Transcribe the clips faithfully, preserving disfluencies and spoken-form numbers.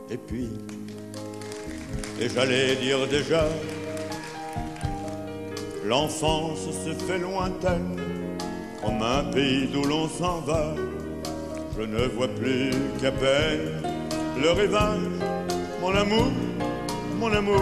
Et puis, et j'allais dire déjà, l'enfance se fait lointaine, comme un pays d'où l'on s'en va. Je ne vois plus qu'à peine le rivage, mon amour, mon amour.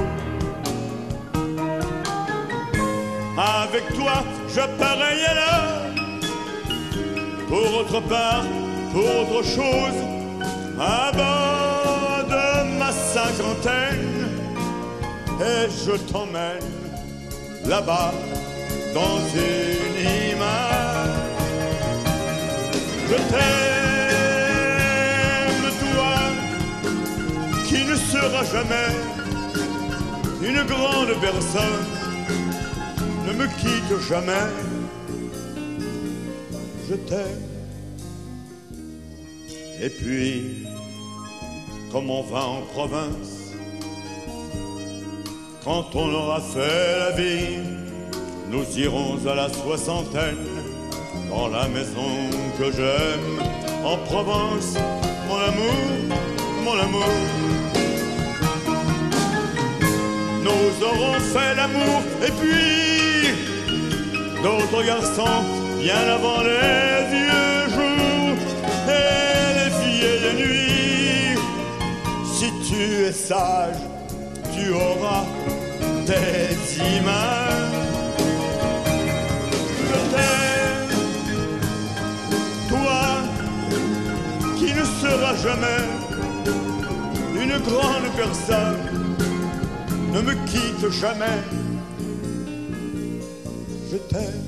Avec toi, je pareille à l'heure, pour autre part, pour autre chose, à bord de ma cinquantaine, et je t'emmène là-bas dans une image. Je t'aime, toi, qui ne seras jamais une grande personne. Ne me quitte jamais, je t'aime. Et puis, comme on va en province, quand on aura fait la vie, nous irons à la soixantaine, dans la maison que j'aime, en Provence, mon amour, mon amour. Nous aurons fait l'amour et puis d'autres garçons bien avant les vieux jours et les vieilles nuits. Si tu es sage, tu auras des images. Je t'aime, toi qui ne seras jamais une grande personne. Ne me quitte jamais, je t'aime.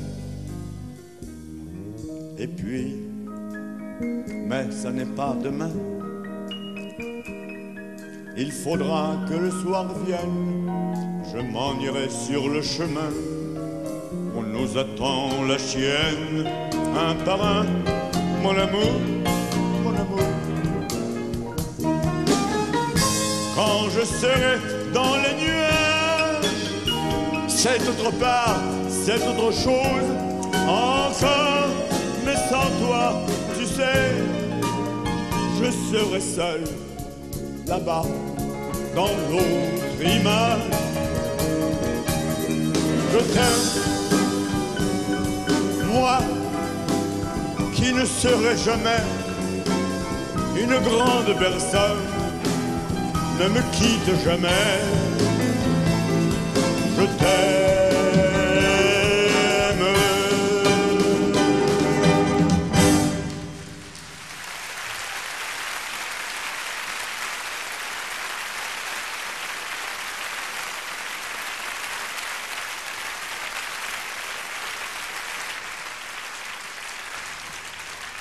Et puis, mais ça n'est pas demain. Il faudra que le soir vienne, je m'en irai sur le chemin. On nous attend la chienne, un par un, mon amour, mon amour. Quand je serai dans les nuages, c'est autre part, c'est autre chose encore, mais sans toi, tu sais, je serai seul là-bas dans l'autre image. Je t'aime, moi qui ne serai jamais une grande personne. Ne me quitte jamais, je t'aime.